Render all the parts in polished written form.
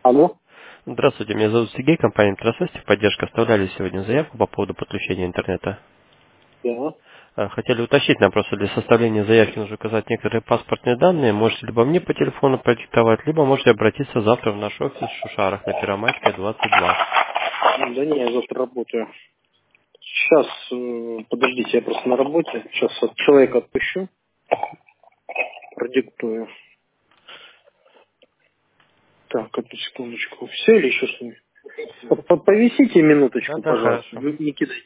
Алло? Здравствуйте, меня зовут Сергей, компания Интросостив, поддержка. Оставляли сегодня заявку по поводу подключения интернета. Да. Хотели уточнить, нам просто для составления заявки нужно указать некоторые паспортные данные. Можете либо мне по телефону продиктовать, либо можете обратиться завтра в наш офис в Шушарах на Первомайская, 22. Да не, я завтра работаю. Сейчас, подождите, я просто на работе. Сейчас от человека отпущу, продиктую. Так, одну секундочку. Все или еще что-нибудь? Повисите минуточку, Да, пожалуйста. хорошо. Не кидайте.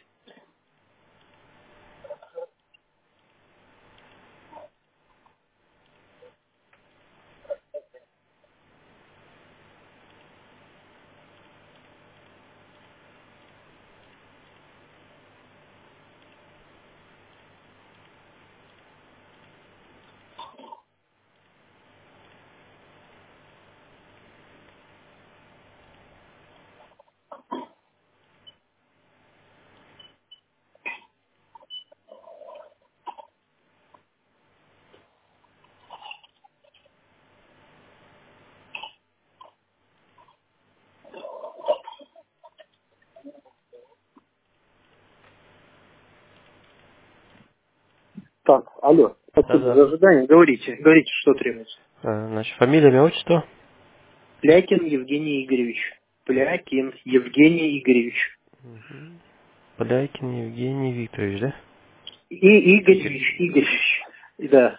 Так, алло. Спасибо Да-да. за ожидание. Говорите, что требуется. Значит, фамилия, имя, отчество? Плякин Евгений Игоревич. Плякин Евгений Игоревич. Полякин Евгений Викторович, да? И Игорь. Игоревич. Да.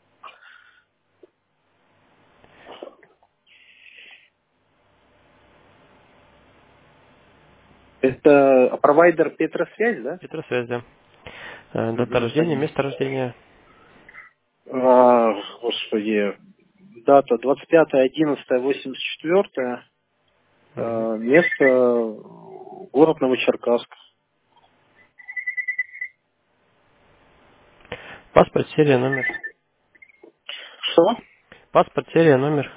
Это провайдер Петросвязь, да? Петросвязь, да. Дата Мгм, рождения, понятно. место рождения. Господи, дата 25.11.84, Мгм. место город Новочеркасск. Паспорт, серия, номер. Что? Паспорт, серия, номер.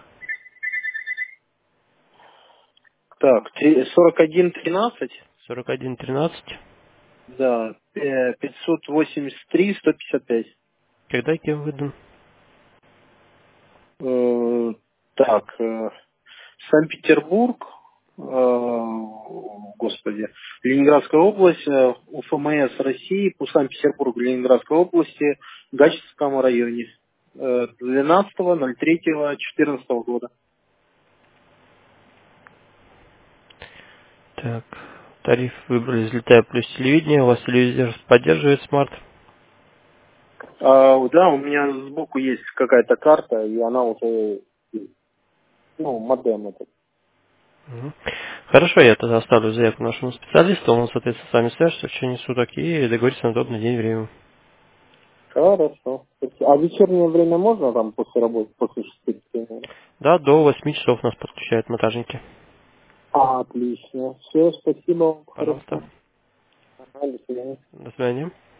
Так, 4113, 4113. да, 583, 155. Когда кем выдан? Так, Санкт-Петербург, господи, Ленинградская область, УФМС России по Санкт-Петербургу, Ленинградской области, Гатчинскому районе, 12.03.14 года. Так, тариф выбрали, взлетая плюс телевидение. У вас телевизор поддерживает смарт? Да, у меня сбоку есть какая-то карта, и она уже, ну, модем этот. Мгм. Хорошо, я тогда оставлю заявку нашему специалисту, он, соответственно, с вами свяжется в течение суток и договорится на удобный день и время. Хорошо. А вечернее время можно там после работы, после 6? Да, до 8 часов нас подключают монтажники. Отлично. Все, спасибо вам, Пожалуйста. хорошо. Ага, до свидания. До свидания.